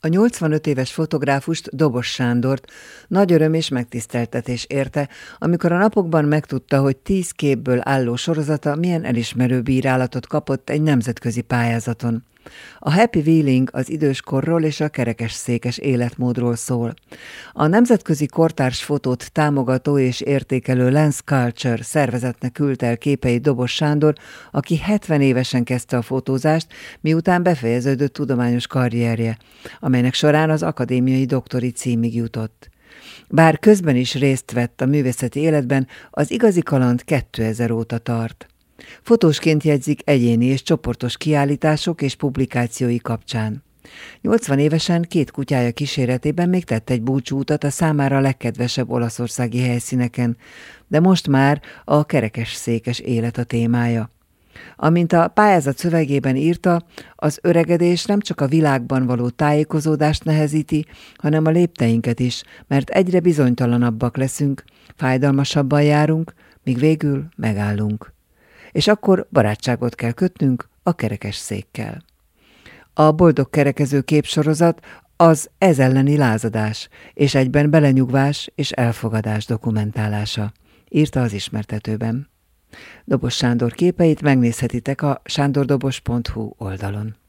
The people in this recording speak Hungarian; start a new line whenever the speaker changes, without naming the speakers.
A 85 éves fotográfust, Dobos Sándort nagy öröm és megtiszteltetés érte, amikor a napokban megtudta, hogy 10 képből álló sorozata milyen elismerő bírálatot kapott egy nemzetközi pályázaton. A Happy Wheeling az időskorról és a kerekesszékes életmódról szól. A nemzetközi kortárs fotót támogató és értékelő Lens Culture szervezetnek küldte el képeit Dobos Sándor, aki 70 évesen kezdte a fotózást, miután befejeződött tudományos karrierje, amelynek során az akadémiai doktori címig jutott. Bár közben is részt vett a művészeti életben, az igazi kaland 2000 óta tart. Fotósként jegyzik egyéni és csoportos kiállítások és publikációi kapcsán. 80 évesen 2 kutyája kíséretében még tett egy búcsúutat a számára legkedvesebb olaszországi helyszíneken, de most már a kerekesszékes élet a témája. Amint a pályázat szövegében írta, az öregedés nem csak a világban való tájékozódást nehezíti, hanem a lépteinket is, mert egyre bizonytalanabbak leszünk, fájdalmasabban járunk, míg végül megállunk. És akkor barátságot kell kötnünk a kerekesszékkel. A boldog kerekező képsorozat az ez elleni lázadás, és egyben belenyugvás és elfogadás dokumentálása, írta az ismertetőben. Dobos Sándor képeit megnézhetitek a sándordobos.hu oldalon.